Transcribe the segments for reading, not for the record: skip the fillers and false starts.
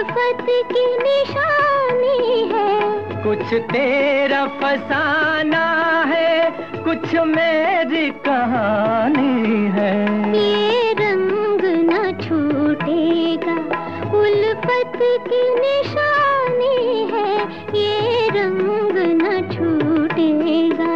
उल्फत की निशानी है। कुछ तेरा फसाना है, कुछ मेरी कहानी है। ये रंग न छूटेगा, उल्फत की निशानी है। ये रंग न छूटेगा।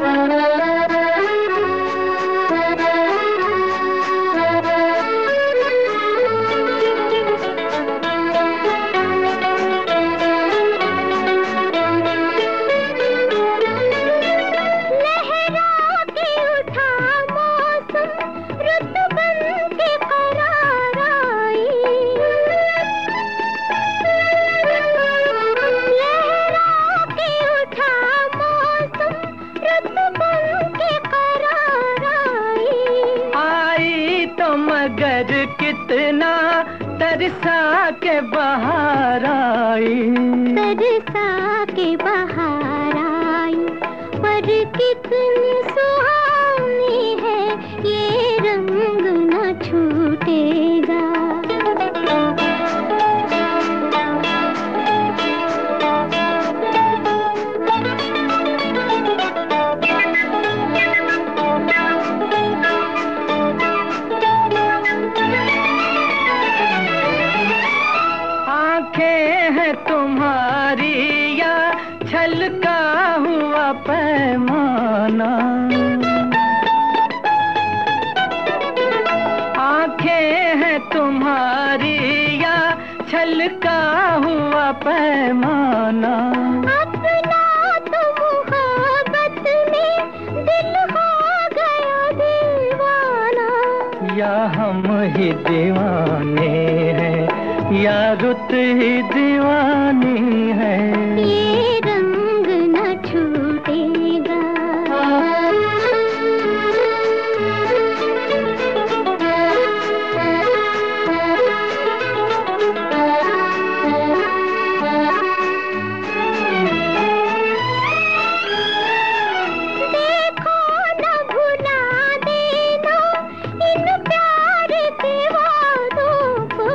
मगर कितना तरसा के बहार आई, तरसा के बहार आई। पर कितनी सुहावनी है, ये रंग न छूटेगा। तुम्हारी या छलका हुआ पैमाना, आंखें हैं तुम्हारी या छलका हुआ पैमाना। अपना तो मुहब्बत में दिल हो गया दीवाना, या हम ही दीवाने हैं या रुत ही दीवानी है। ये रंग न छूटेगा। देखो न भुला देना इन प्यार के वादों को।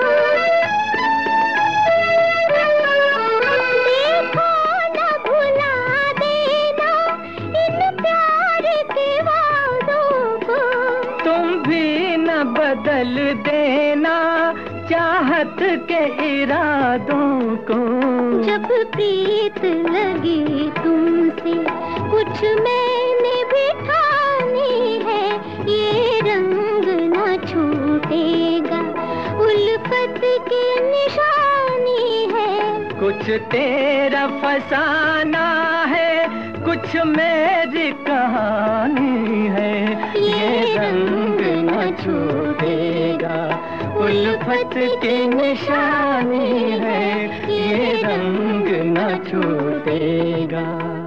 बदल देना चाहत के इरादों को। जब प्रीत लगी तुमसे कुछ मैंने भी ठानी है, ये रंग न छूटेगा, उल्फत की निशानी है। कुछ तेरा फसाना है, कुछ मेरी कहानी है। ये रंग न छूटेगा, उल्फत की निशानी है। ये रंग न छूटेगा।